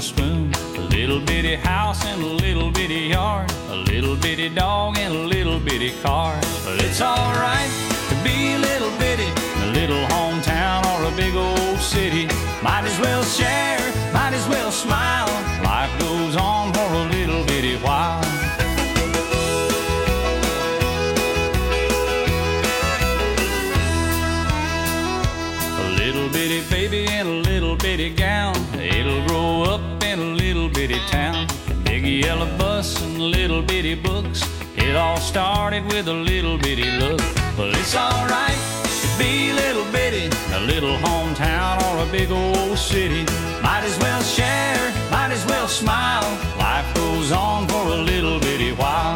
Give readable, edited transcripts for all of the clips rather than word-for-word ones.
spoon, a little bitty house and a little bitty yard, a little bitty dog and a little bitty car. But it's alright to be a little bitty, a little hometown or a big old city. Might as well share, might as well smile. Life goes on for a little bitty while. A little bitty baby in a little bitty gown, it'll grow up in a little bitty town. Big yellow bus and little bitty books, it all started with a little bitty look. Well, it's alright to be a little bitty, a little hometown or a big old city. Might as well share, might as well smile. Life goes on for a little bitty while.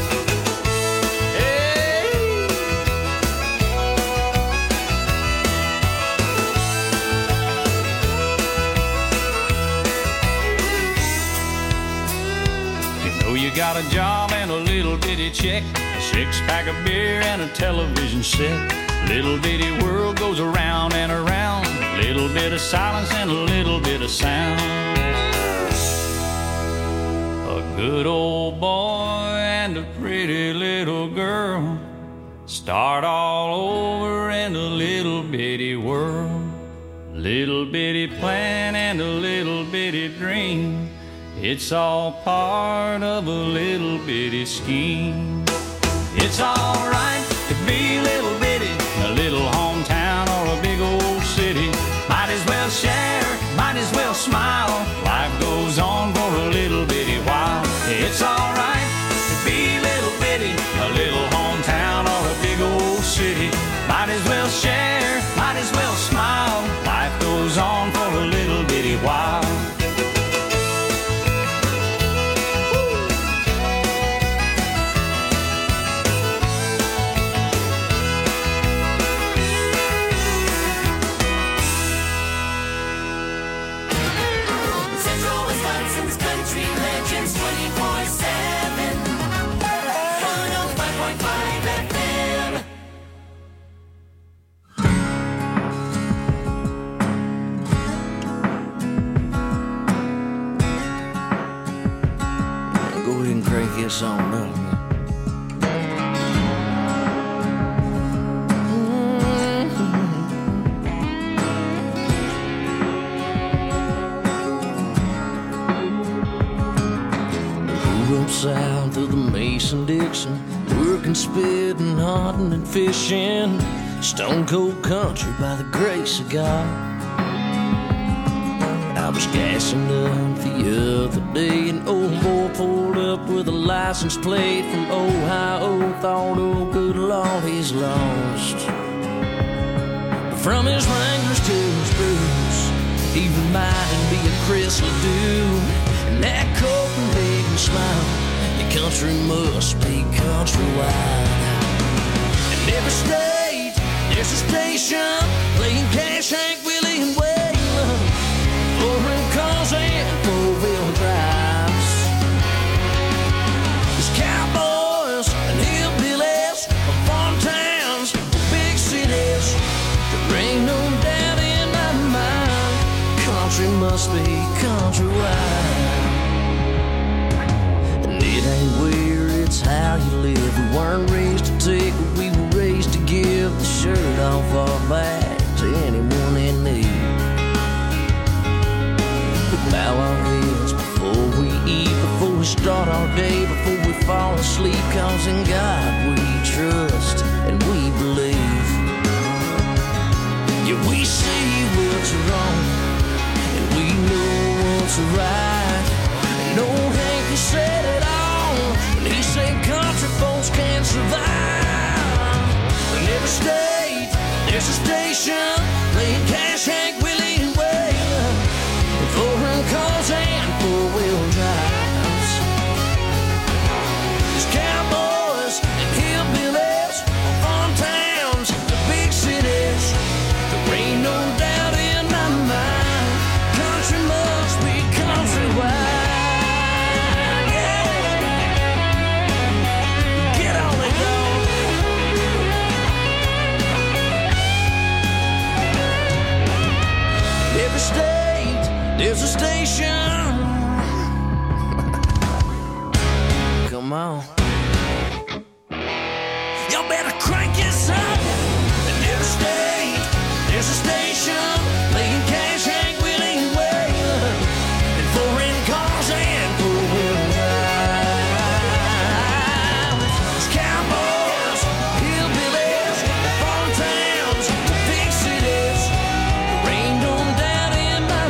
You got a job and a little bitty check, a six-pack of beer and a television set. Little bitty world goes around and around, little bit of silence and a little bit of sound. A good old boy and a pretty little girl start all over in a little bitty world. Little bitty plan and a little bitty dream, it's all part of a little bitty scheme. It's alright to be a little bitty, a little hometown or a big old city. Might as well share, might as well smile. Life goes on for a little bitty while. It's alright to be a little bitty, a little hometown or a big old city. Might as well share, might as well smile. Life goes on for a little bitty while. On up. Grew up south of the Mason-Dixon, working, spitting, hunting, and fishing. Stone cold country by the grace of God. I was gassing up the other day, an old boy pulled up with a license plate from Ohio. Thought, oh good Lord, he's lost. But from his Wranglers to his boots, he reminded me of Chris LeDoux. And that Copenhagen smile, the country must be countrywide. In every state, there's a station playing Cash, Hank Willie, and Waylon. Foreign cars and four-wheel drives. There's cowboys and hillbillies, farm towns, big cities. There ain't no doubt in my mind, country must be countrywide. And it ain't where, it's how you live. We weren't raised to take, but we were raised to give the shirt off our back to anyone in need. Bow our heads before we eat, before we start our day, before we fall asleep. Cause in God we trust and we believe. Yeah, we see what's wrong and we know what's right. And old Hank said it all when he said country folks can't survive. In every state there's a station playing Cash, Hank Willie, and Waylon. Foreign cars and four-wheel drives. There's cowboys and hillbillies, farm towns, the big cities. There ain't no doubt in my mind, country must be countrywide. Yeah. Get on it, dog. Come on. Y'all better crank this up. The interstate, there's a station playing Cash Hank Willie Way, and foreign cars and four-wheel drives. There's cowboys, hillbillies, farm towns, big cities. There ain't no doubt in my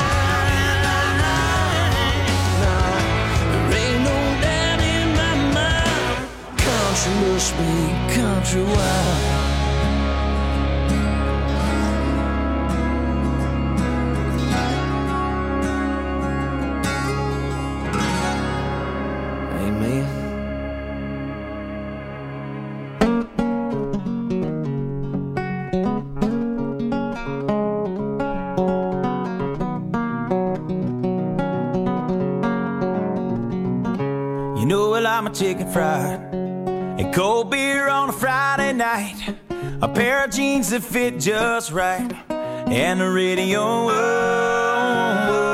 mind. There ain't no doubt in my mind. Country must be country wild. Amen. You know I like my chicken fried and cold beer on a Friday night, a pair of jeans that fit just right, and the radio. Oh, oh, oh.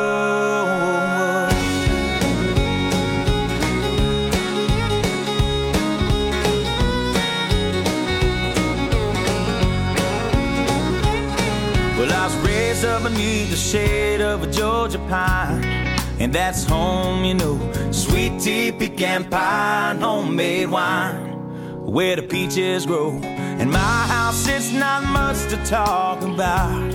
Well, I was raised up beneath the shade of a Georgia pine, and that's home, you know. Sweet tea, pecan pie, and homemade wine, where the peaches grow. In my house, it's not much to talk about,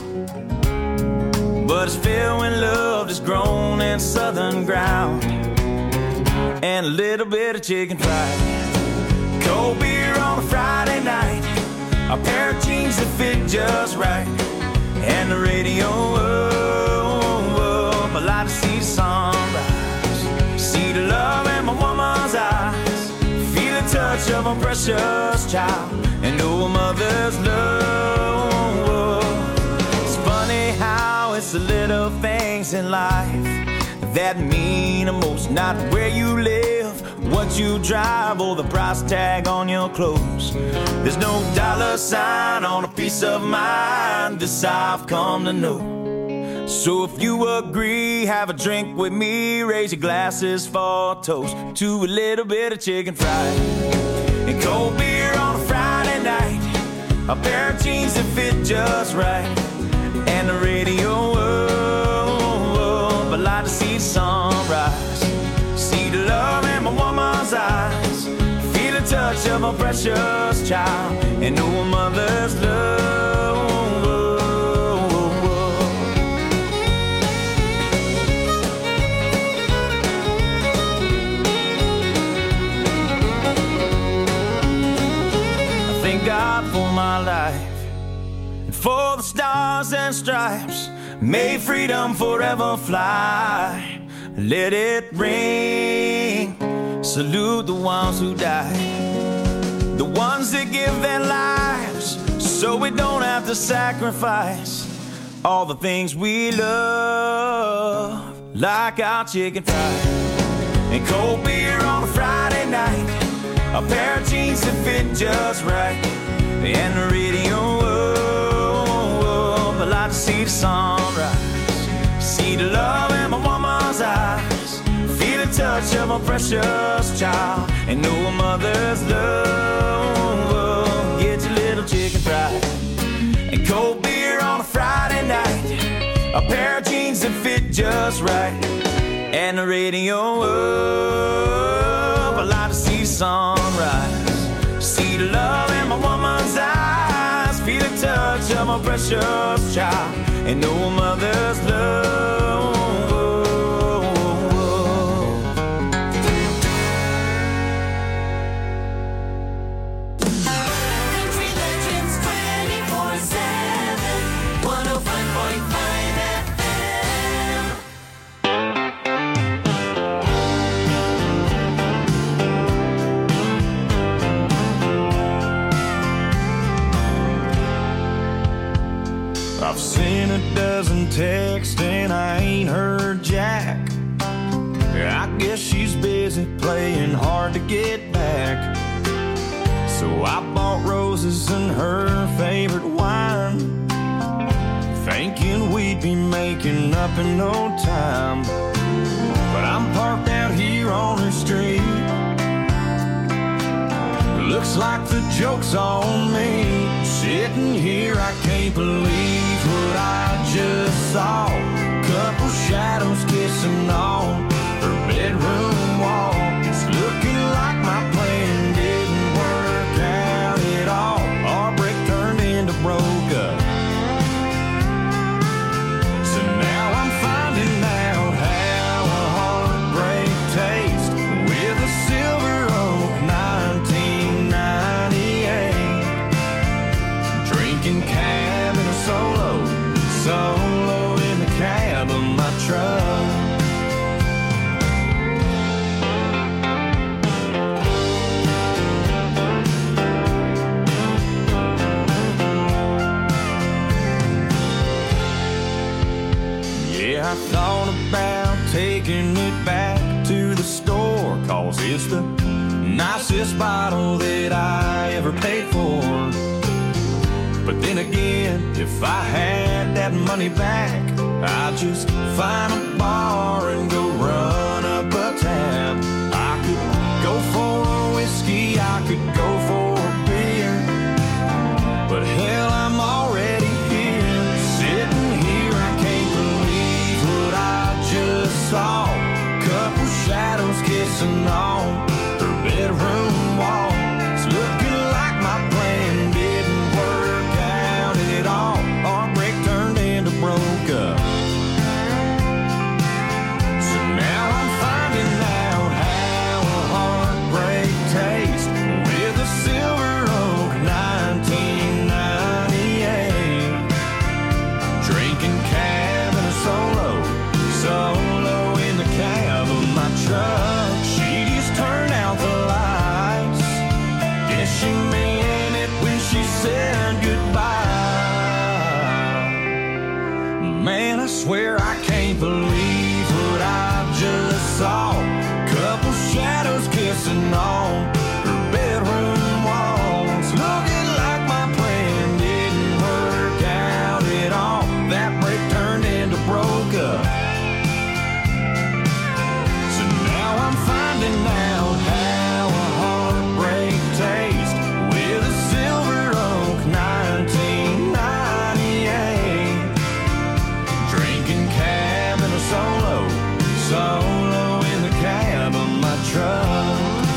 but it's filled when love is grown in southern ground, and a little bit of chicken fried, cold beer on a Friday night, a pair of jeans that fit just right, and the radio. I like to see the sunrise, see the love in my woman's eyes, feel the touch of a precious child, and know a mother's love. It's funny how it's the little things in life that mean the most, not where you live, what you drive, or the price tag on your clothes. There's no dollar sign on a piece of mind, this I've come to know. So if you agree, have a drink with me, raise your glasses for a toast to a little bit of chicken fried and cold beer on a Friday night, a pair of jeans that fit just right, and the radio. But I like to see the sunrise, see the love in my woman's eyes, feel the touch of a precious child, and know a mother's love. God for my life, and for the stars and stripes, may freedom forever fly. Let it ring, salute the ones who died, the ones that give their lives so we don't have to sacrifice all the things we love, like our chicken fried and cold beer on a Friday night, a pair of jeans that fit just right, and the radio. I like to see the sunrise, see the love in my woman's eyes, feel the touch of a precious child, and know a mother's love. Get your little chicken fried and cold beer on a Friday night, a pair of jeans that fit just right, and the radio. I like to see the sunrise, see the love in my woman's eyes, feel the touch of my precious child, and know a mother's love. Country Legends 24/7, 105.5 FM. I've seen a dozen texts and I ain't heard jack. I guess she's busy playing hard to get back. So I bought roses and her favorite wine, thinking we'd be making up in no time. But I'm parked out here on her street, looks like the joke's on me. Sitting here, I can't believe what I just saw. Couple shadows kissing on her bedroom wall. It's looking like my plan didn't work out at all. Our break turned into broke up. So now I'm finding out how a heartbreak tastes with a Silver Oak 1998. Drinking cab in a solo in the cab of my truck. Yeah, I thought about taking it back to the store, 'cause it's the nicest bottle that I ever paid for. But then again, if I had that money back, I'd just find a bar and go run up a tab. I could go for a whiskey, I could go for a beer, but hell, I'm already here. Sitting here, I can't believe what I just saw. Couple shadows kissing on her bedroom wall. It's looking like my plan didn't work out at all. Our break turned into broke up. So now I'm finding out how a heartbreak tastes with a Silver Oak 1998. Drinking cab and a solo in the cab of my truck. She just turned out the lights. Guess she meant it when she said goodbye. Man, I swear I can't believe what I just saw. Couple shadows kissing on her bedroom walls. Looking like my plan didn't work out at all. That break turned into broke up. So now I'm finding out how a heartbreak tastes with a Silver Oak 1998. Drinking cab and a solo in the cab of my truck.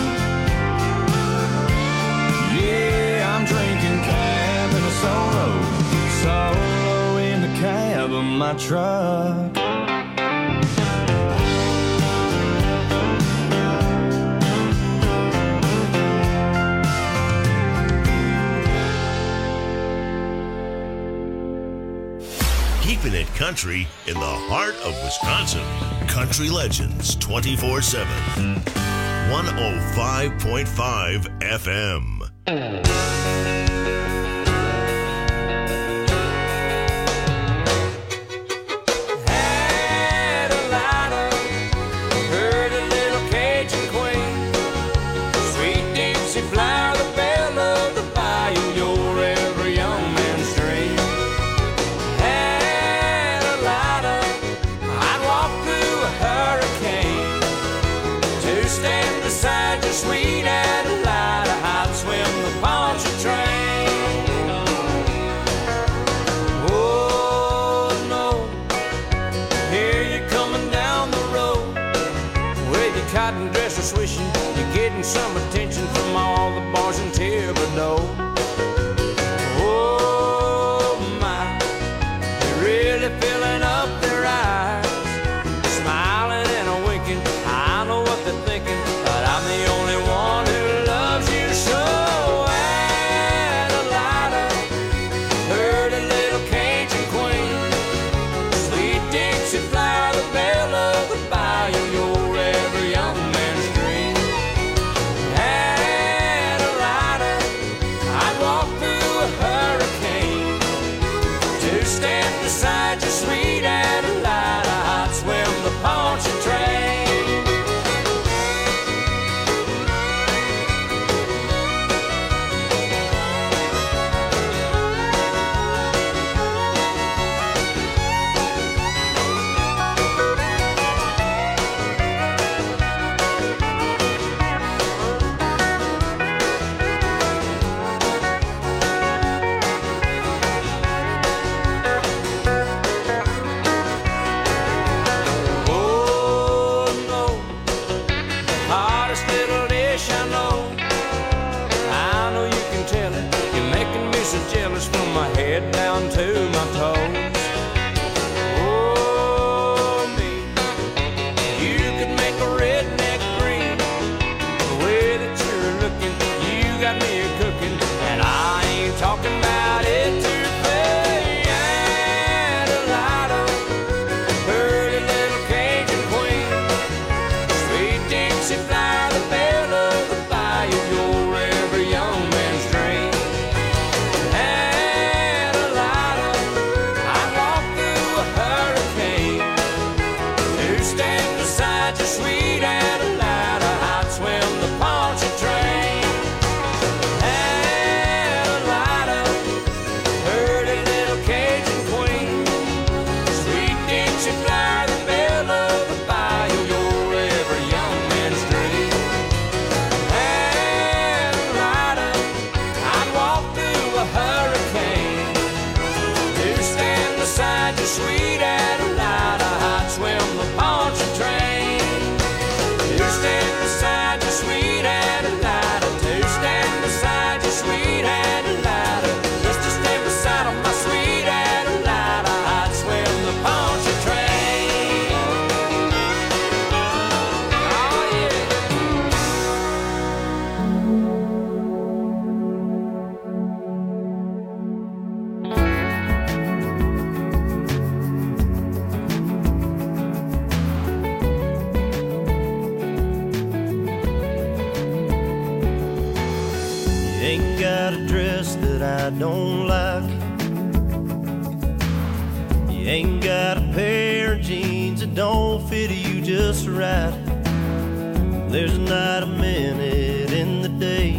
Yeah, I'm drinking cab and a solo in the cab of my truck. Keeping it country in the heart of Wisconsin. Country Legends 24/7. 105.5 FM. Had a lighter, heard a little Cajun queen. Sweet Dixie flower, the belle of the bayou, you're every young man's dream. Had a lighter, I'd walk through a hurricane to stand beside your sweet Adelida. I'd swim the Pontchartrain. Oh no, here you're coming down the road with your cotton dresser swishing. You're getting some attention from all the bars in Thibodaux. Oh my, you're really filling up their eyes, smiling and a winking. I know what they're thinking, but I'm the only one who loves you so. Adelida, heard a little Cajun queen. Sweet Dixie flower, the belle of the bayou, you're every young man's dream. Adelida, I'd ain't got a dress that I don't like. You ain't got a pair of jeans that don't fit you just right. There's not a minute in the day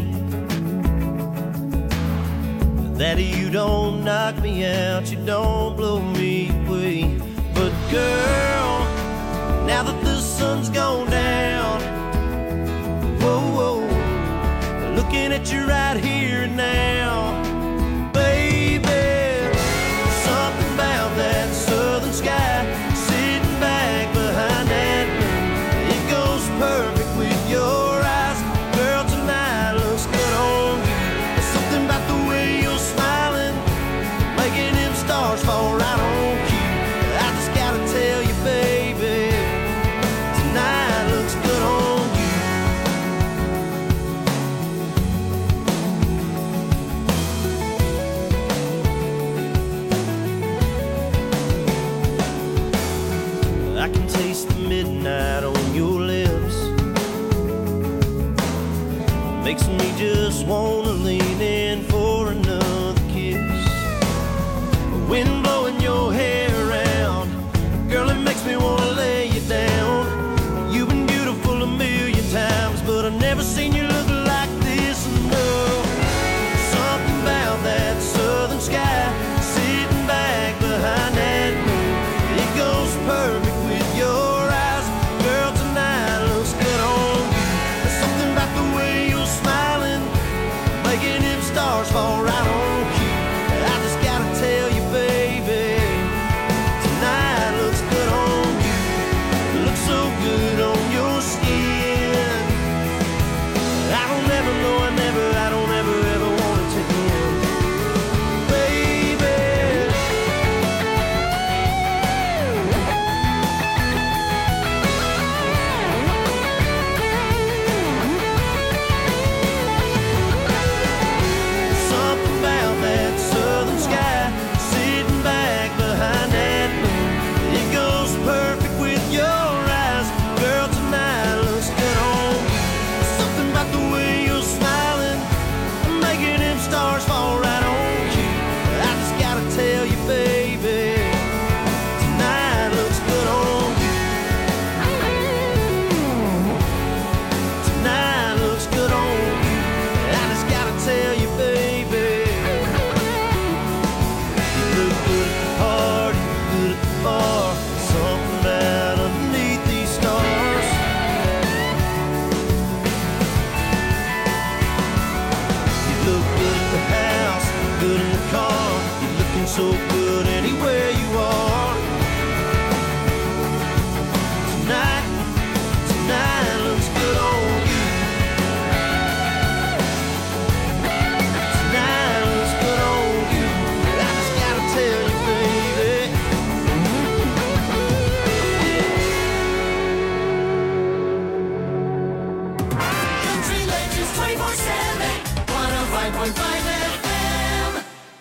that you don't knock me out, you don't blow me away. But girl, now that the sun's gone down, whoa, whoa, looking at you right here and now, baby, something about that southern sky, sitting back behind that moon, it goes perfect with your eyes. Girl, tonight looks good on you. There's something about the way you're smiling, making them stars fall right on cue. I just gotta tell you, baby, tonight looks good on you. I can taste the midnight on your lips, makes me just wanna lean in for another kiss. Wind blowing your hair around, girl, it makes me wanna lay you down. You've been beautiful a million times, but I've never seen you look like this. No, something about that southern sky, sitting back behind that moon, it goes perfect with your eyes. Girl, tonight looks good on you. There's something about the way you're smiling, making them stars fall right on cue. I just gotta tell you, baby, tonight looks good on you. It looks so good on your skin. I don't ever know, I don't ever want it to end, baby. Something about that southern sky, sitting back behind that moon, it goes perfect with your eyes. Girl, tonight looks good on you. Something about the way you're smiling, making them stars fall right on cue. I just gotta tell you, baby, tonight looks good on you. Tonight looks good on you. I just gotta tell you, baby, you look good at the party, good at the bar. Something about underneath these stars. You look good at the house, good in the car. You're looking so good anywhere you are. Tonight looks good on you. Tonight looks good on you. I just gotta tell you, baby. Country Legends 24/7, 105.5 FM.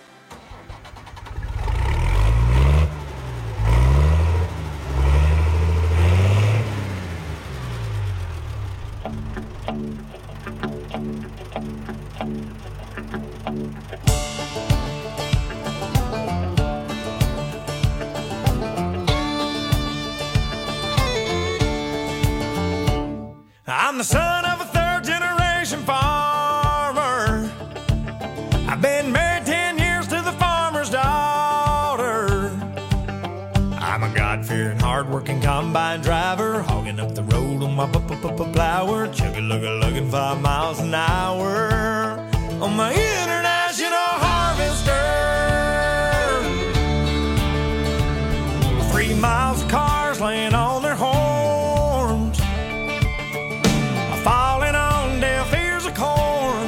I'm the son of a third-generation farmer. I've been married 10 years to the farmer's daughter. I'm a God-fearing, hard-working combine driver, hogging up the road on my plower, chugga-lugga-lugging 5 miles an hour on my international harvester. 3 miles of cars laying on their horns, falling on deaf ears of corn,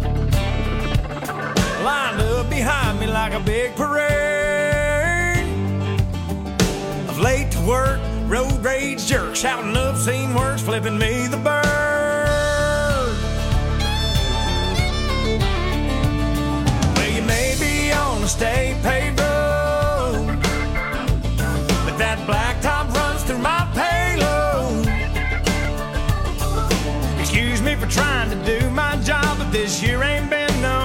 lined up behind me like a big parade of late to work, road rage jerks, shouting obscene words, flipping me the bird. Well, you may be on a state paved road, but that blacktop runs through my payload. Excuse me for trying to do my job, but this year ain't been no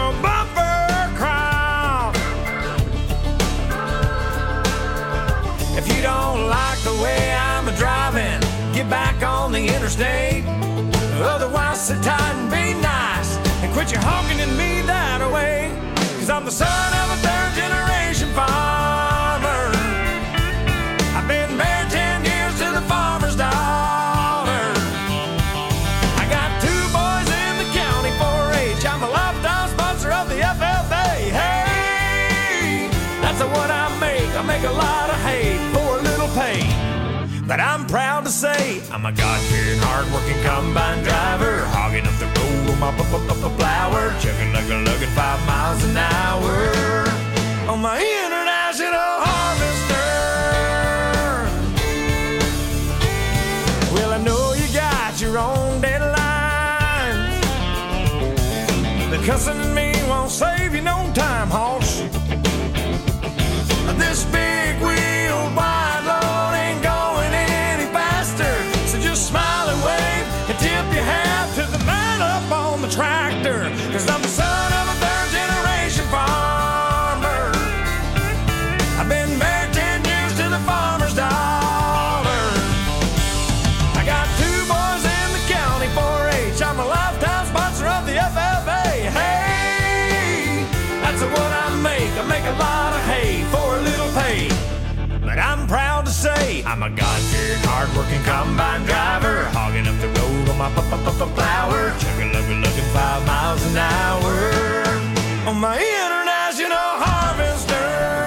back on the interstate. Otherwise, sit tight and be nice and quit your honking at me that way. 'Cause I'm the son of a third-generation farmer. I've been married 10 years to the farmer's daughter. I got 2 boys in the county 4-H. I'm a lifetime sponsor of the FFA. Hey, that's what I make. I make a lot of hay for a little pay. But I'm proud to say I'm a God-fearing, hard-working combine driver, hogging up the road on my plower, chugging, lugging 5 miles an hour on my international harvester. Well, I know you got your own deadlines, but cussing at me won't save you no time, hoss. This big wheel wide load ain't going any faster, so just smile and wave and tip your hat to the man up on the tractor. 'Cause I'm the son of a third-generation farmer. I've been married 10 years to the farmer's daughter. I got 2 boys in the county 4-H. I'm a lifetime sponsor of the FFA. Hey, that's what I make. I make a lot of hay for a little pay. But I'm proud to say I'm a God-fearing, hard-working combine driver, hogging up the road on my plower, chugging, lugging 5 miles an hour on my international harvester.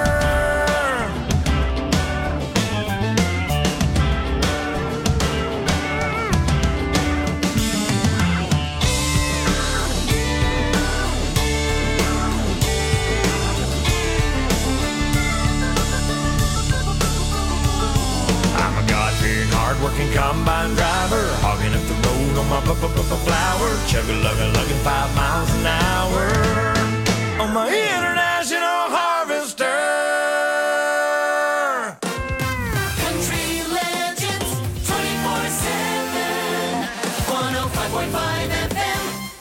Hard-working combine driver, hogging up the road on my flower, chugging, lugging 5 miles an hour on my international harvester. Country Legends 24/7, 105.5 FM.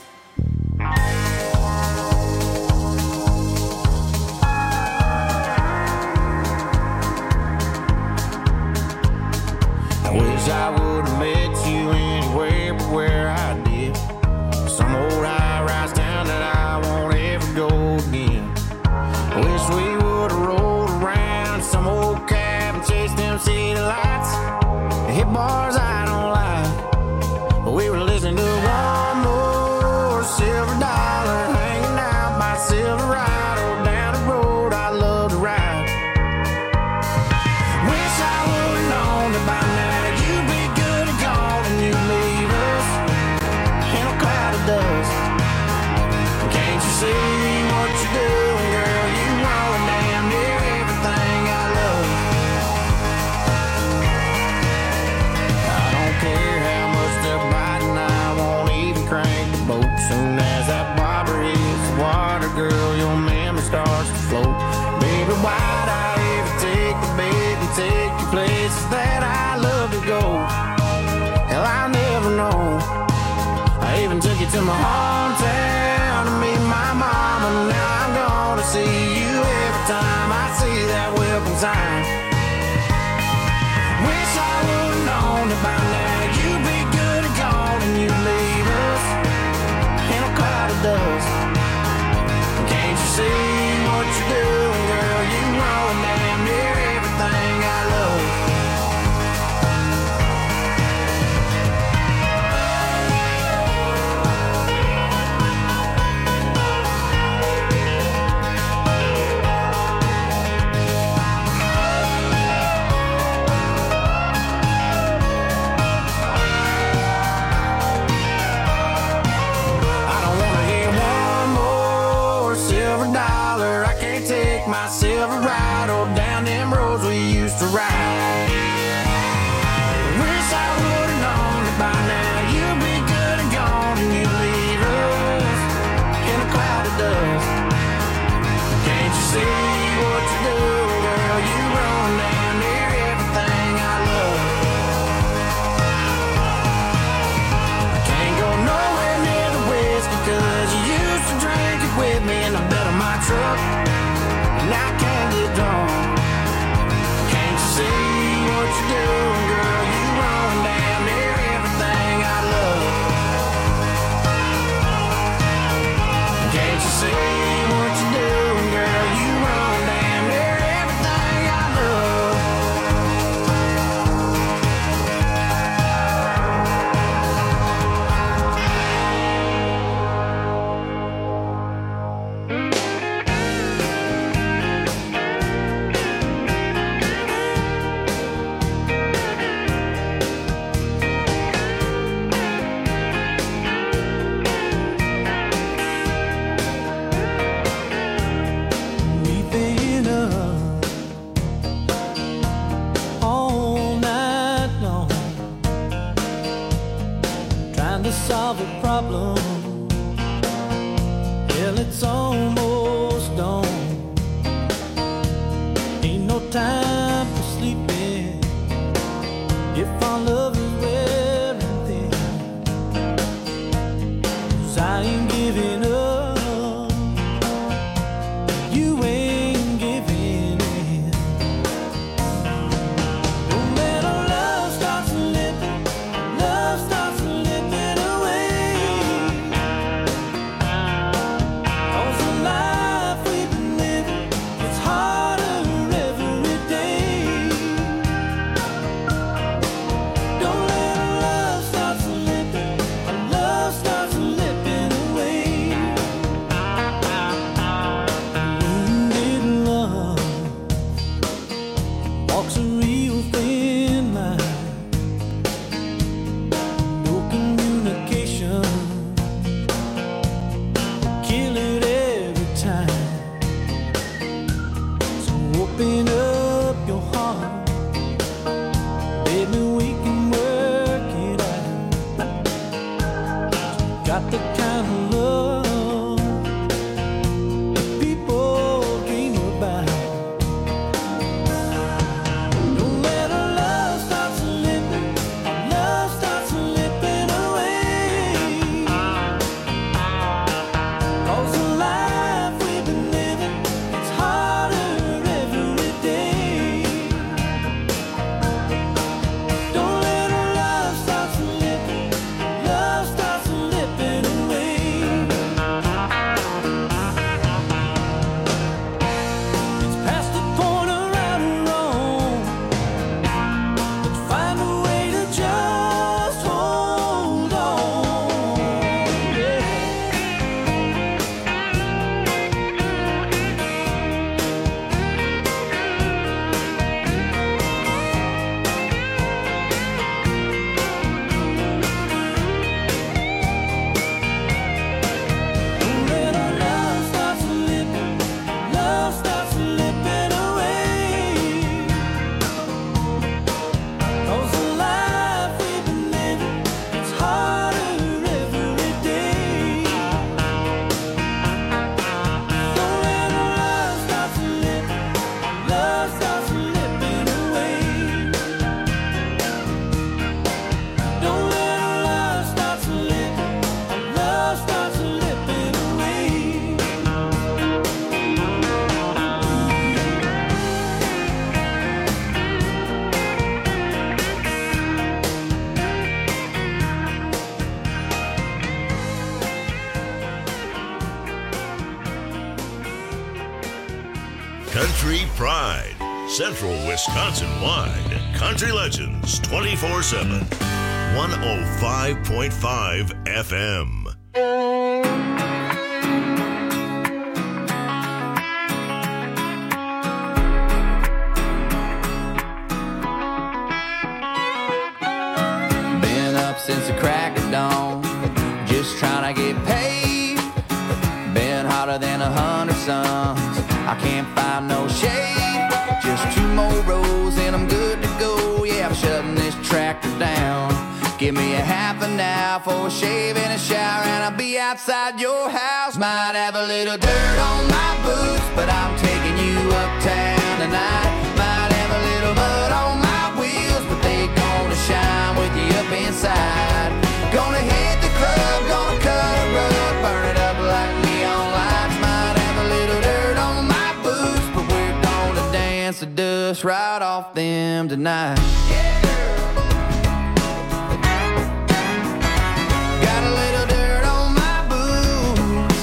Wish I would've met you anywhere but where I did. Some old high-rise town that I won't ever go again. Wish we would've rolled around some old cab and chased them city lights. Hit bars I don't like, but we were listening to one more silver dollar, hanging out by Silverado down the road I love to ride. Wish I would've known that by now see what you're doing, girl. You ruin damn near everything I love. I don't care how much they're biting, I won't even crank the boat. Soon as that bobber hits the water, girl, your memory starts to float. Baby, why'd I ever take the bait and take you places that I love to go? Hell, I never know. I even took you to my hometown to meet my mama. Now I'm gonna see you every time I see that welcome sign. Wish I would've known that by now you'd be good and gone and you'd leave us in a cloud of dust. Can't you see what you're doing, girl? You ruin damn near everything I love. My Silverado down them roads we used to ride. Wish I would've known that by now you'd be good and gone and you'd leave us in a cloud of dust. Can't you see what you're doing, girl? You run down near everything I love. I can't go nowhere near the whiskey 'cause you used to drink it with me in the bed of my truck. And I can't get drunk. Can't you see what you're doing, girl? You run down there. problem. Hell, it's almost dawn. Ain't no time for sleeping if our love is wearing thin. 'Cause I ain't giving up, you ain't giving in. Don't let our love start slipping, love starts slipping away. 'Cause the life we've been living, it's harder every day. Don't let our love start slipping, our love starts slipping away. Wounded love walks a real thin line. No communication, kill it every time. So open up your heart, baby, we can work it out. Got the kind of love that people dream about. Don't let our love start slipping, our love starts slipping away. 'Cause the life we've been living, it's harder every day. Don't let our love start slipping, love starts slipping away. It's past the point of right or wrong. Let's find a way to just hold on. Yeah. Don't let our love start slipping, love starts slipping away. 'Cause the life we've been living, it's harder every day. Don't let our love start slipping, love starts slipping away. Don't let our love start slipping, love starts slipping away. Country Pride, Central Wisconsin wide. Country Legends 24/7. 105.5 FM. Been up since the crack of dawn, just trying to get paid. Been hotter than 100 suns, I can't find no shade. Just 2 more rows and I'm good to go. Yeah, I'm shutting this tractor down. Give me a half an hour for a shave and a shower, and I'll be outside your house. Might have a little dirt on my boots, but I'm taking you uptown tonight. Might have a little mud on my wheels, but they gonna shine with you up inside. Gonna hit the club, gonna cut a rug, burn it up like neon lights. Might have a little dirt on my boots, but we're gonna dance the dust right off them tonight. Got a little dirt on my boots.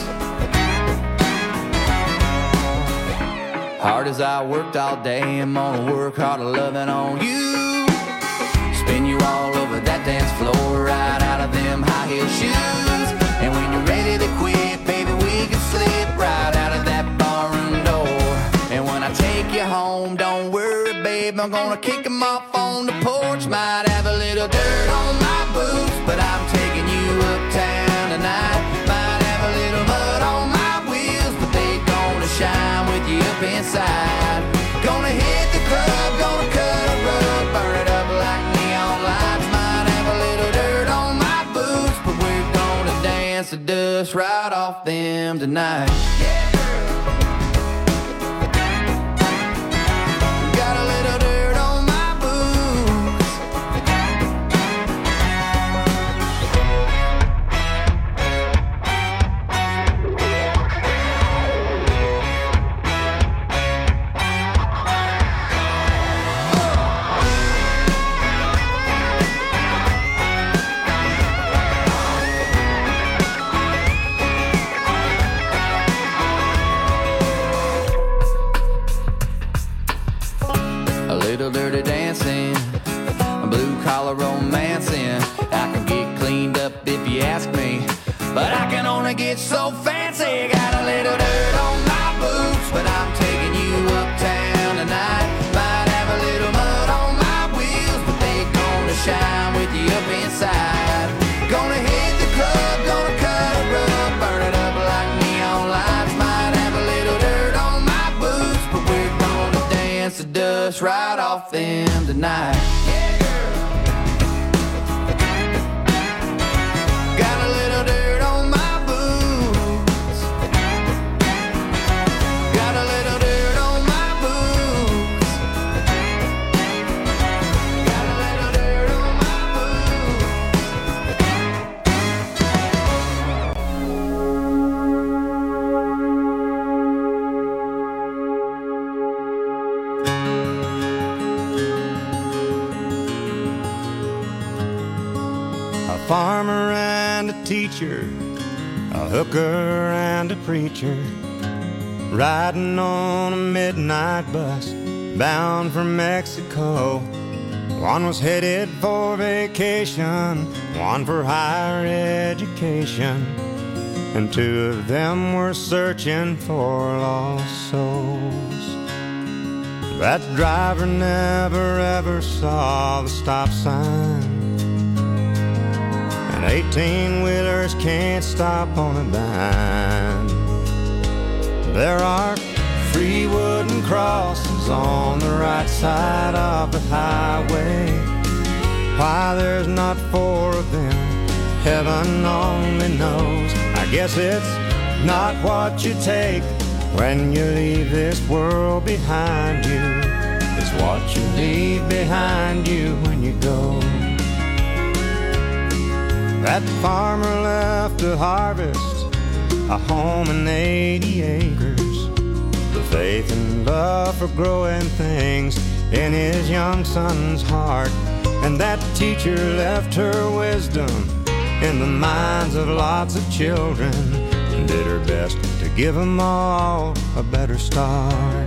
Hard as I worked all day, I'm gonna work harder loving on you. Spin you all over that dance floor, right out of them high heel shoes. And when you're ready to quit, baby, we can slip right out of that barroom door. And when I take you home, don't worry, babe, I'm gonna kick 'em off on the porch. Might have a little dirt on my boots, but I'm taking you uptown tonight. Might have a little mud on my wheels, but they gonna shine with you up inside. Gonna hit the club, gonna cut a rug, burn it up like neon lights. Might have a little dirt on my boots, but we're gonna dance the dust right off them tonight. Got a little dirt on my boots. A little dirty dancing, a blue collar romancing. I can get cleaned up if you ask me, but I can only get so fancy. Got a little dirt on my boots, but I'm taking you uptown tonight. Might have a little mud on my wheels, but they gonna shine with you up inside. Gonna hit the club, gonna cut a rug, burn it up like neon lights. Might have a little dirt on my boots, but we're gonna dance the dust right off them tonight. Got a little dirt on my boots. Got a little dirt on my boots. Got a little dirt on my A farmer and a teacher, a hooker and a preacher, riding on a midnight bus bound for Mexico. One was headed for vacation, one for higher education, and two of them were searching for lost souls. That driver never ever saw the stop sign, and 18-wheelers can't stop on a dime. There are 3 wooden crosses on the right side of the highway. Why there's not 4 of them, heaven only knows. I guess it's not what you take when you leave this world behind you. It's what you leave behind you when you go. That farmer left to harvest a home and 80 acres, the faith and love for growing things in his young son's heart. And that teacher left her wisdom in the minds of lots of children, and did her best to give them all a better start.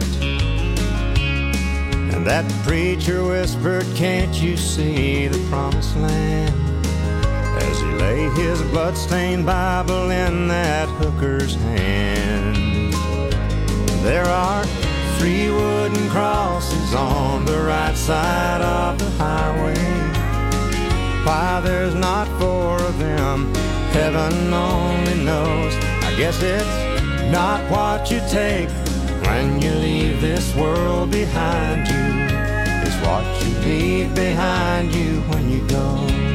And that preacher whispered, "Can't you see the promised land?" as he laid his bloodstained Bible in that hooker's hand. There are 3 wooden crosses on the right side of the highway. Why there's not 4 of them, heaven only knows. I guess it's not what you take when you leave this world behind you. It's what you leave behind you when you go.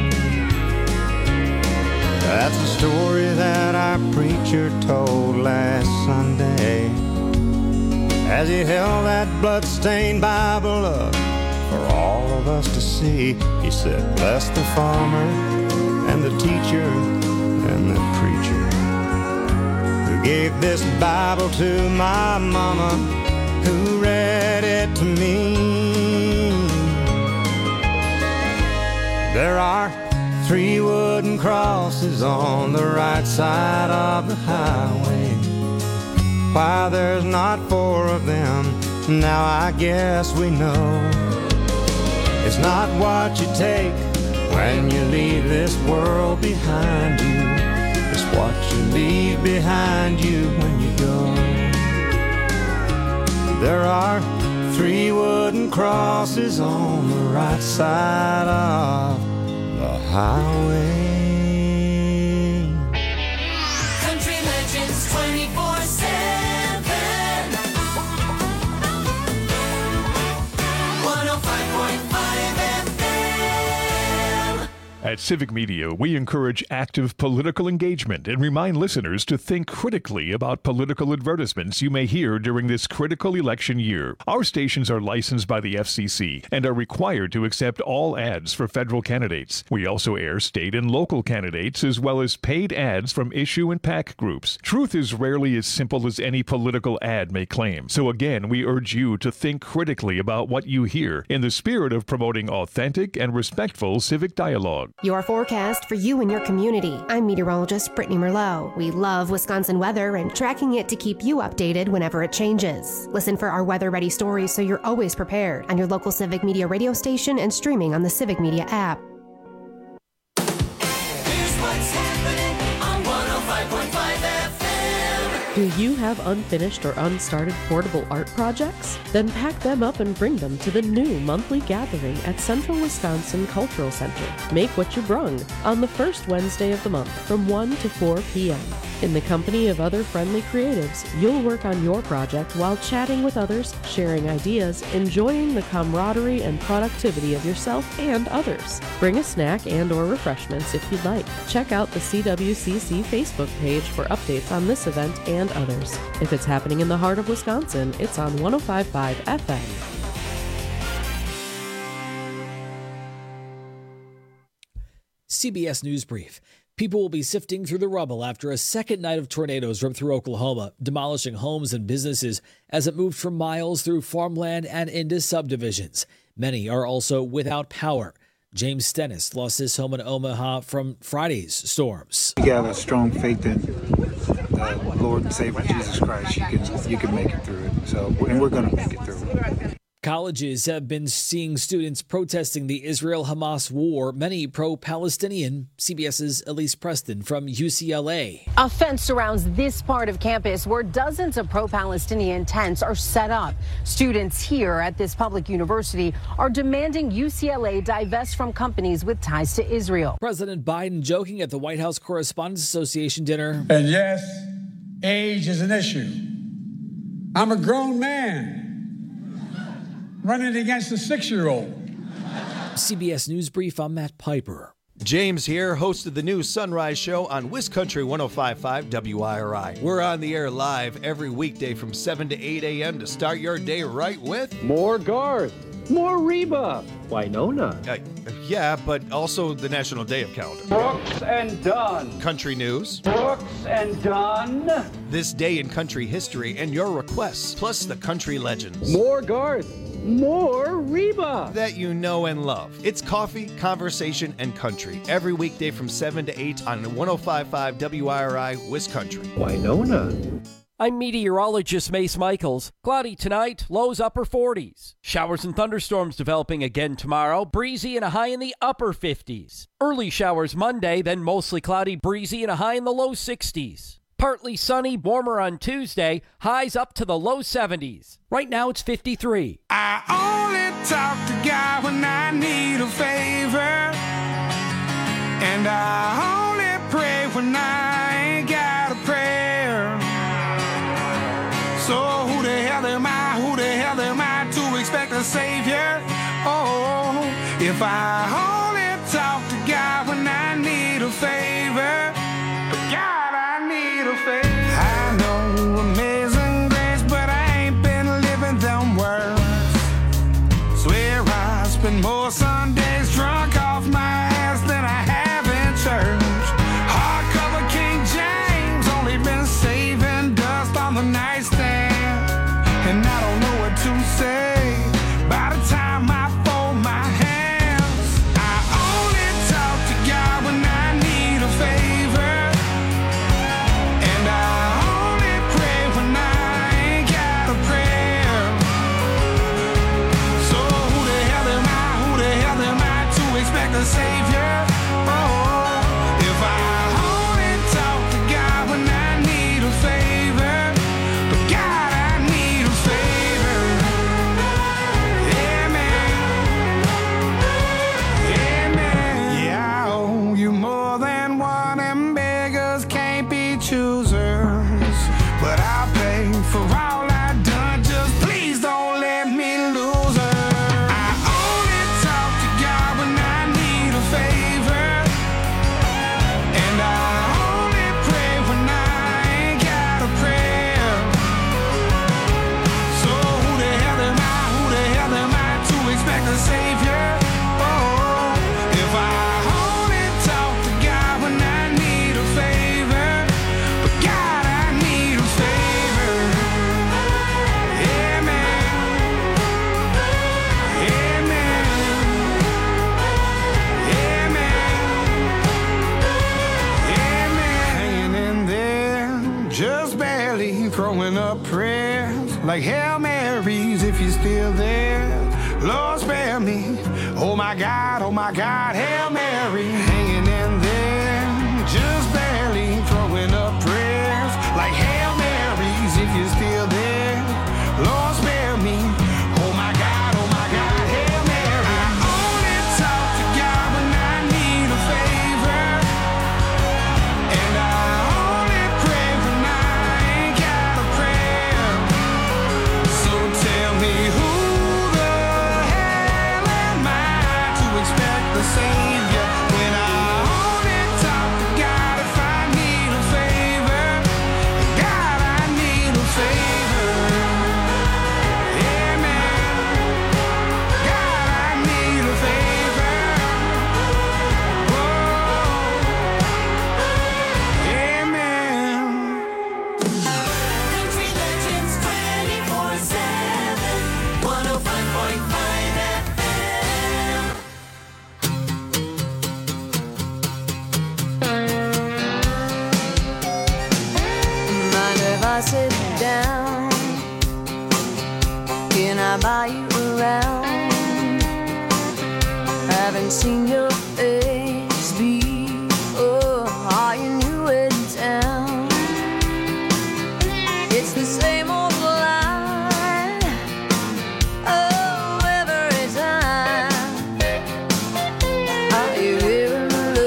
That's a story that our preacher told last Sunday as he held that bloodstained Bible up for all of us to see. He said, "Bless the farmer and the teacher and the preacher who gave this Bible to my mama, who read it to me." There are 3 wooden crosses on the right side of the highway. Why there's not 4 of them, now I guess we know. It's not what you take when you leave this world behind you. It's what you leave behind you when you go. There are 3 wooden crosses on the right side of the highway. Country Legends 24/7. 105.5 FM. At Civic Media, we encourage active political engagement and remind listeners to think critically about political advertisements you may hear during this critical election year. Our stations are licensed by the FCC and are required to accept all ads for federal candidates. We also air state and local candidates as well as paid ads from issue and PAC groups. Truth is rarely as simple as any political ad may claim. So again, we urge you to think critically about what you hear in the spirit of promoting authentic and respectful civic dialogue. Your forecast for you and your community. I'm meteorologist Brittany Merlot. We love Wisconsin weather and tracking it to keep you updated whenever it changes. Listen for our weather-ready stories so you're always prepared on your local Civic Media radio station and streaming on the Civic Media app. Here's what's happening on 105.5 FM. Do you have unfinished or unstarted portable art projects? Then pack them up and bring them to the new monthly gathering at Central Wisconsin Cultural Center. Make what you brung on the first Wednesday of the month from 1 to 4 p.m. In the company of other friendly creatives, you'll work on your project while chatting with others, sharing ideas, enjoying the camaraderie and productivity of yourself and others. Bring a snack and or refreshments if you'd like. Check out the CWCC Facebook page for updates on this event and others. If it's happening in the heart of Wisconsin, it's on 105.5 FM. CBS News Brief. People will be sifting through the rubble after a second night of tornadoes ripped through Oklahoma, demolishing homes and businesses as it moved for miles through farmland and into subdivisions. Many are also without power. James Stennis lost his home in Omaha from Friday's storms. You got a strong faith in the Lord and Savior Jesus Christ. You can make it through it. And we're going to make it through it. Colleges have been seeing students protesting the Israel-Hamas war, many pro-Palestinian. CBS's Elise Preston from UCLA. A fence surrounds this part of campus where dozens of pro-Palestinian tents are set up. Students here at this public university are demanding UCLA divest from companies with ties to Israel. President Biden joking at the White House Correspondents Association dinner. And yes, age is an issue. I'm a grown man running against a 6-year-old. CBS News Brief, I'm Matt Piper. James here, host of the new Sunrise Show on WisCountry 105.5 WIRI. We're on the air live every weekday from 7 to 8 a.m. to start your day right with... More Garth, more Reba, Winona. Yeah, but also the National Day of Calendar. Brooks and Dunn. Country news. Brooks and Dunn. This day in country history and your requests, plus the country legends. More Garth. More Reba. That you know and love. It's coffee, conversation, and country. Every weekday from 7 to 8 on 105.5 WIRI, WisCountry. Winona. I'm meteorologist Mace Michaels. Cloudy tonight, lows upper 40s. Showers and thunderstorms developing again tomorrow. Breezy and a high in the upper 50s. Early showers Monday, then mostly cloudy, breezy, and a high in the low 60s. Partly sunny, warmer on Tuesday, highs up to the low 70s. Right now it's 53. I only talk to God when I need a favor, and I only pray when I ain't got a prayer. So who the hell am I to expect a savior? Oh, if I only talk to God when I need a favor, God, I need a favor. I know amazing grace, but I ain't been living them words. Swear I spend more Sundays drunk off my ass than I have in church. Hardcover King James, only been saving dust on the nightstand, and I don't know what to say. By the time I fold my hands, throwing up prayers like Hail Marys if you're still there. Lord, spare me. Oh my God, Hail Mary. Hanging in there, just barely throwing up prayers like Hail Marys if you're still there. Lord, spare me. Oh my God, Hail Mary. I only talk to God when I need a favor, and I only pray when I ain't got a prayer. So tell me, who the hell am I to expect the Savior when I only talk to God if I need a favor? God, I need a favor. Amen. God, I need a favor. Whoa. Amen. Country Legends 24/7, 105.5 FM. Mind if I sit down? Can I buy you around? Haven't seen your face before. Are you new in town? It's the same old line. Oh, every time. Are you here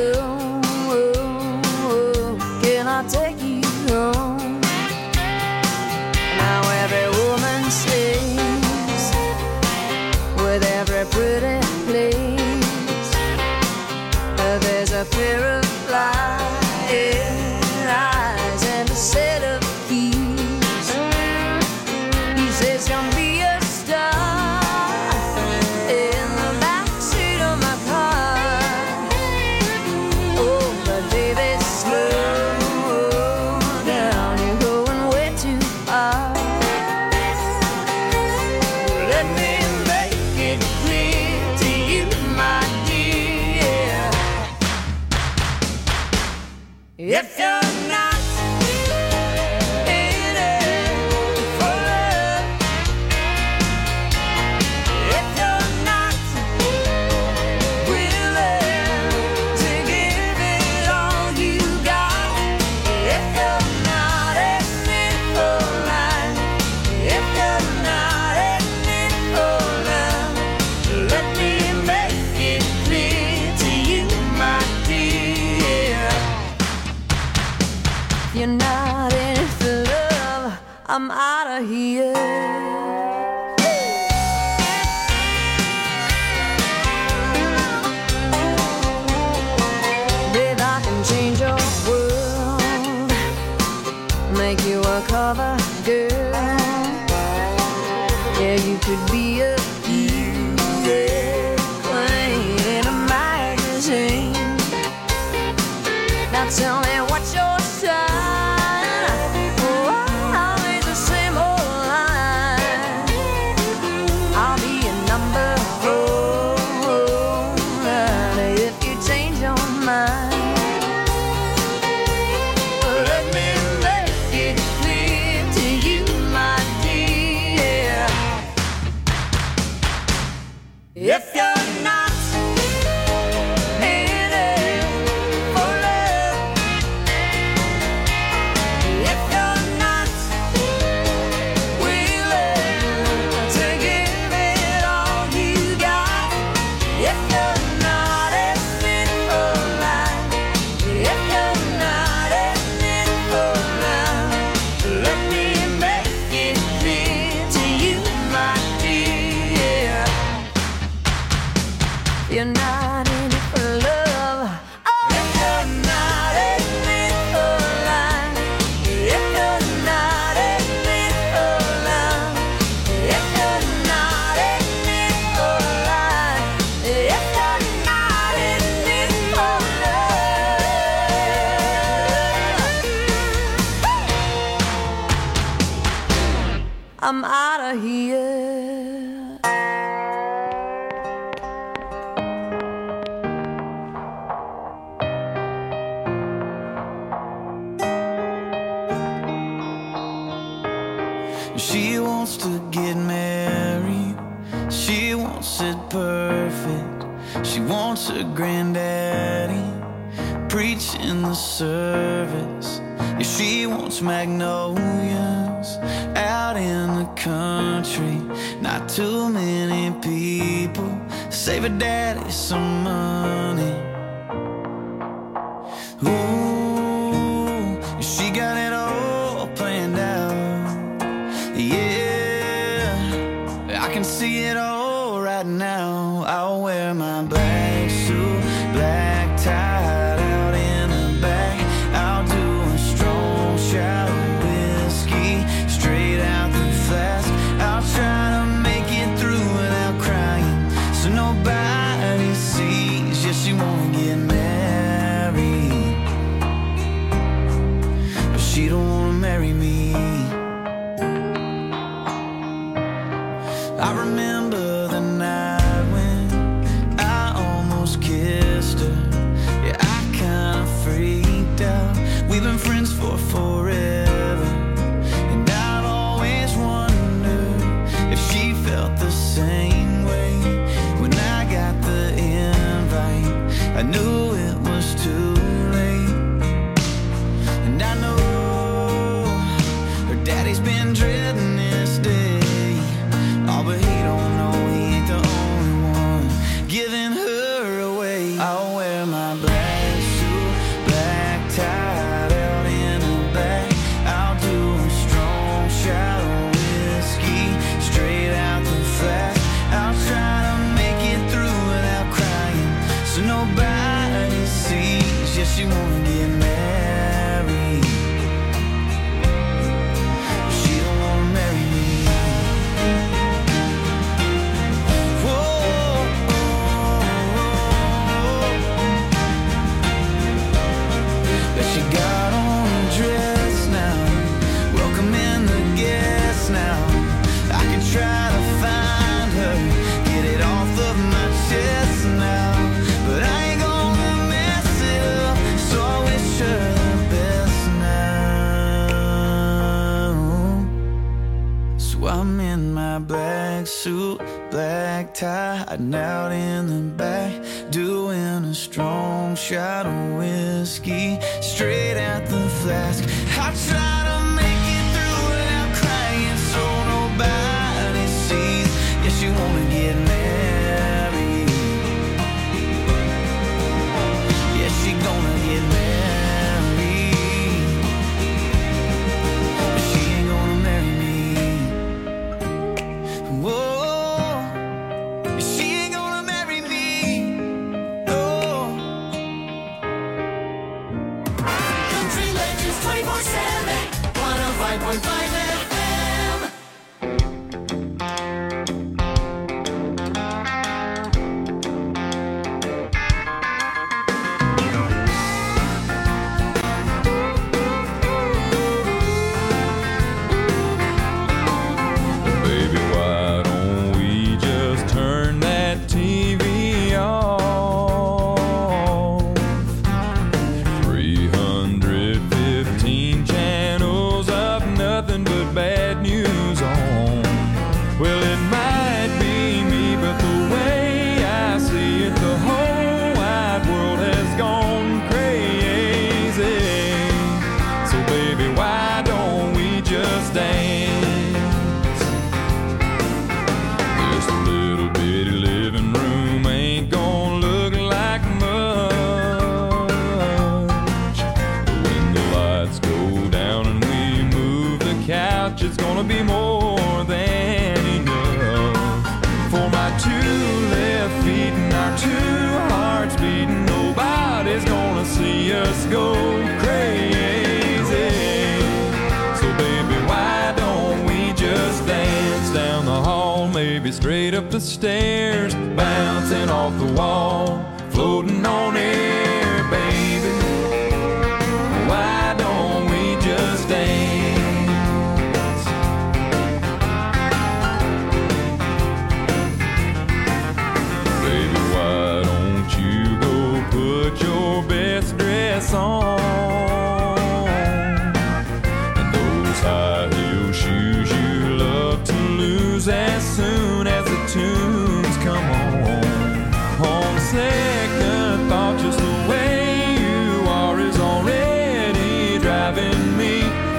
alone? Can I take you home? Now every woman sings with every pretty place. There's a pair of flying eyes and a set of keys. He says, "Gonna be a star in the backseat of my car." Oh, but baby, slow down, you're going way too far. Let me make it clear to you, my dear. If you're not in it for love, if you're not willing to give it all you got, if you're not in it for life, if you're not in it for love, let me make it clear to you, my dear. If you're not in it for love, I'm out of here. Babe, I can change your world, make you a cover girl. Yeah, you could be a queen in a magazine. Now tell me what's your sign? Oh, always the same old line. I'll be a number 4 if you change your mind. Let me make it clear to you, my dear. If you're not in it for love, if you're not willing to give it all you got, if you're not in it for life, if you're not in it for love, let me make it clear to you, my dear. You're not in it for love. If you're not in it for life, if you're not in it for love, if you're not in it for life, if you're not in it for love, I'm out of here. She wants to get married. She wants it perfect. She wants her granddaddy preaching the service. Yeah, she wants magnolias out in the country. Not too many people save her daddy some money. Ooh, she got it all planned out. Yeah, I can see it all right now. I'll wear my black suit, black tie out in the back. I'll do a strong shot of whiskey straight out the flask. I'll try to make it through without crying, so nobody sees. Yeah, she wanna get married, but she don't wanna marry me. I remember the night when I almost kissed her. Yeah, I kinda freaked out. We've been friends for forever, and I've always wondered if she felt the same way. When I got the invite, I knew it was too late. And I know her daddy's been dreading this day. Oh, but he don't know he ain't the only one giving her away. I'll wear my black suit, black tie out in the back. I'll do a strong shot of whiskey straight out the flask. I'll try to make it through without crying, so nobody sees. Yeah, she wanna get married, but she don't wanna marry me. But she got on a dress now, welcoming the guests now. I could try to find her, get it off of my chest now, but I ain't gonna mess it up, so I wish her the best now. So I'm in my black suit, black tie, hiding out in the back, doing a strong shot of whiskey straight out the flask. I try to make it through without crying, so nobody sees. Yeah, she wanna get married. Yeah, she gonna get married, but she ain't gonna marry me. Whoa, she ain't gonna marry me. Oh. Country Legends 24/7, 105.5 FM. Baby, why don't we just turn that TV off? 315 channels of nothing but bad news on. Well, it might be me, but the way I see it, the whole wide world has gone crazy. So baby, why don't we just dance? This little bitty living room ain't gonna look like much, but when the lights go down and we move the couch, it's gonna be more than enough. For my two left feet and our two hearts beating, nobody's gonna see us go crazy. So baby, why don't we just dance down the hall, maybe straight up the stairs, bouncing off the wall, floating on air, baby. Why don't we just dance? Baby, why don't you go put your best dress on, and those high heel shoes you blues as soon as the tunes come on. On second thought, just the way you are is already driving me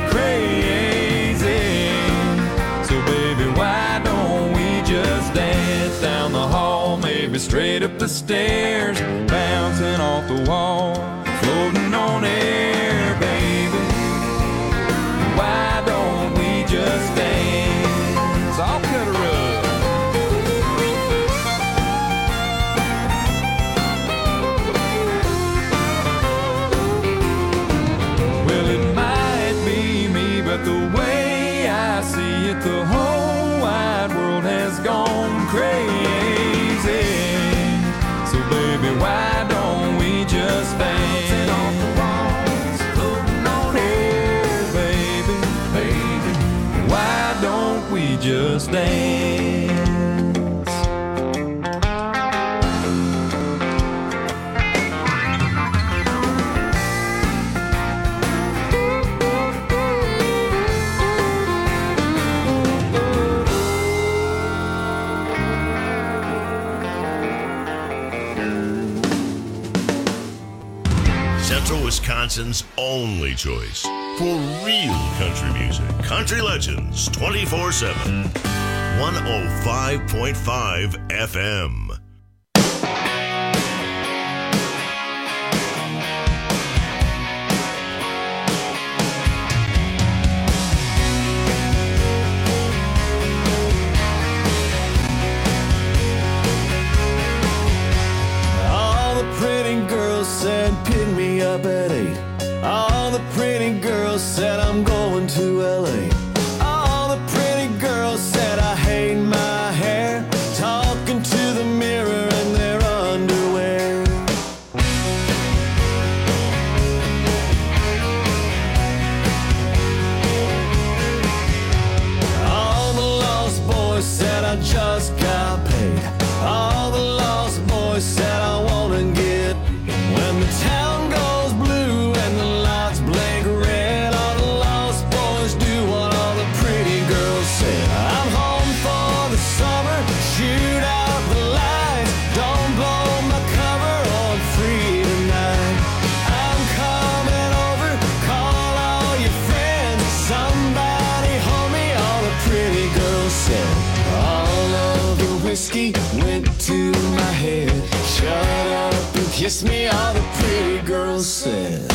crazy. So baby, why don't we just dance down the hall, maybe straight up the stairs, bouncing off the wall, floating on air, baby. Why don't we just dance? I'll cut her up. Well, it might be me, but the way I see it, the whole wide world has gone crazy. So baby, why don't we just dance? Just dance. Central Wisconsin's only choice for real country music. Country Legends 24/7. 105.5 FM. All the pretty girls said pick me up at 8. All the pretty girls said I'm going to LA. All the pretty girls said I hate my hair, talking to the mirror in their underwear. All the lost boys said I just got paid. All the lost boys said I wanna get when the town goes blue and the lights blink red. All the lost boys do what all the pretty girls said. I'm home for the summer, shoot out the lights, don't blow my cover on free tonight. I'm coming over, call all your friends, somebody hold me, all the pretty girls said. All of the whiskey went to my head, shut up and kiss me, all the pretty girls said.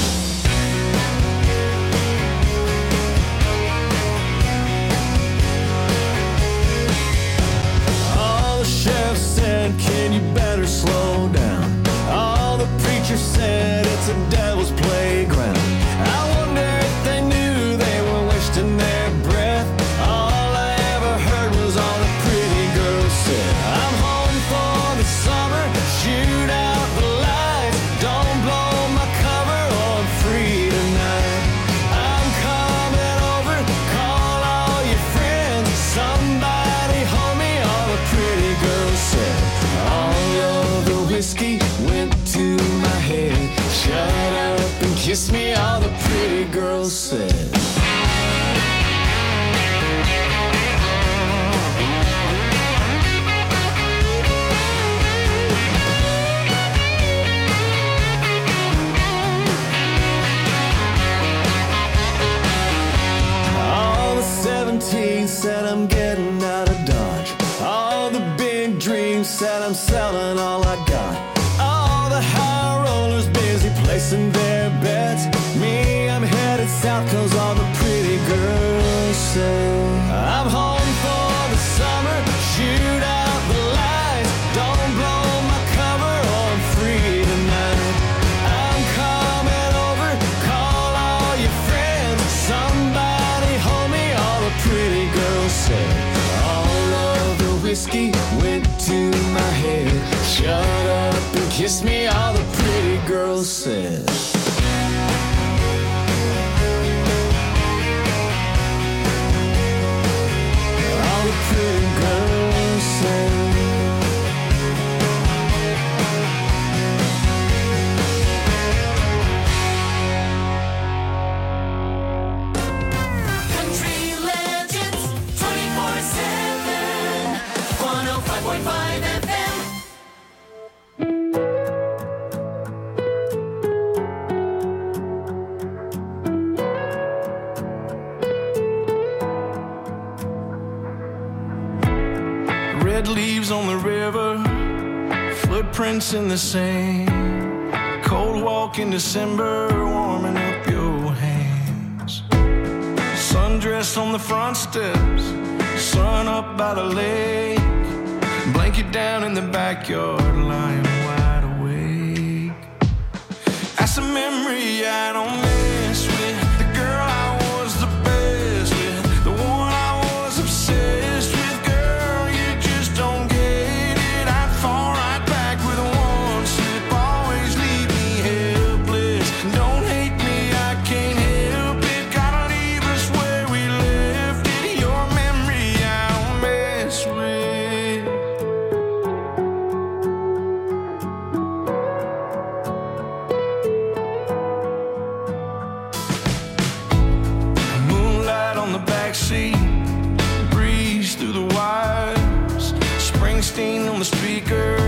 All the sheriff said, can you better slow down? All the preachers said it's a devil's playground. I wonder if they knew they were wasting their breath. All I ever heard was all the pretty girls said. I'm home for the summer, shoot out the lights, don't blow my cover on free tonight. I'm coming over, call all your friends, somebody hold me, all the pretty girls said. All of the whiskey went to my head, shut up and kiss me, all the pretty girls said. All the 17 said I'm getting out of Dodge. All the big dreams said I'm selling all I got. All the high rollers busy placing their bets. Me, I'm headed south cause all the pretty girls say. I'm home for the summer, shoot out the lights, don't blow my cover on free tonight. I'm coming over, call all your friends, somebody hold me, all the pretty girls said. All of the whiskey went to my head, shut up and kiss me, all the pretty girls said. All the pretty girls said. Country Legends 24/7. Red leaves on the river, footprints in the sand. Cold walk in December, warming up your hands. Sundress on the front steps, sun up by the lake. Blanket down in the backyard, lying wide awake. That's a memory I don't miss with the girl I was the best with, the one I was obsessed with. Girl, you just don't get it. I'd fall right back with one slip, always leave me helpless. Don't hate me, I can't help it. Gotta leave us where we left it. Your memory I don't mess with. Moonlight on the backseat, breeze through the wires, Springsteen on the speaker,